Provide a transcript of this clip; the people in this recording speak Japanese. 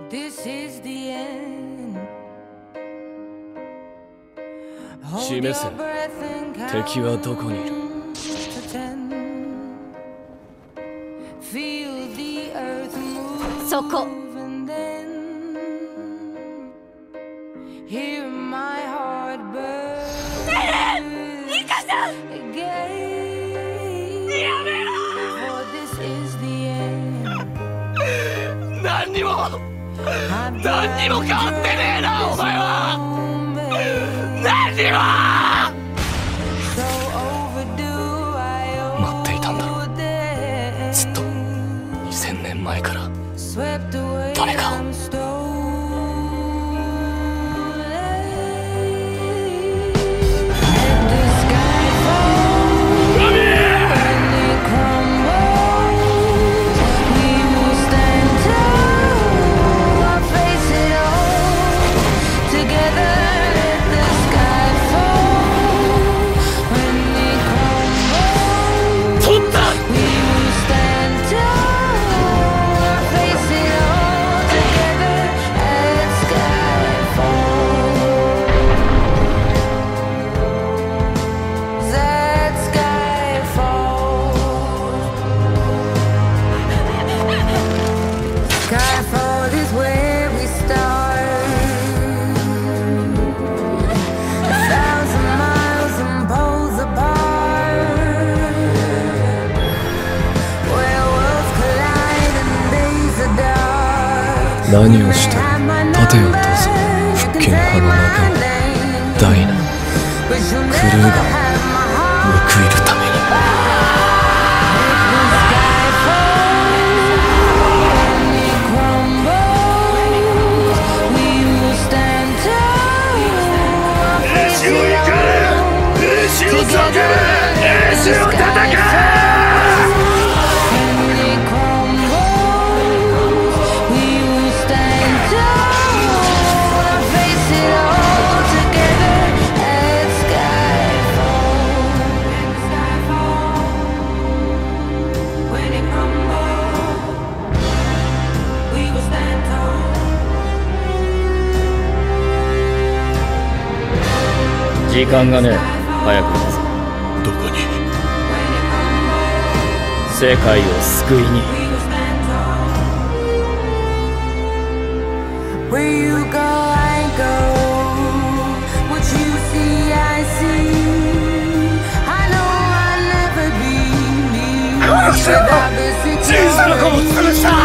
示せ、敵はどこにいる。 そこ。ニカさん、やめろ。 何にも変わってねえな、お前は。何にも。待っていたんだろう、ずっと。2000年前から誰かを。何をして盾を通す復権派の中のダイナ、クルーガー、報いるために。兵士を怒る、兵士を叫ぶ、兵士を戦う。時間がねえ、早く行くぞ。どこに？世界を救いに。小さな子を潰した。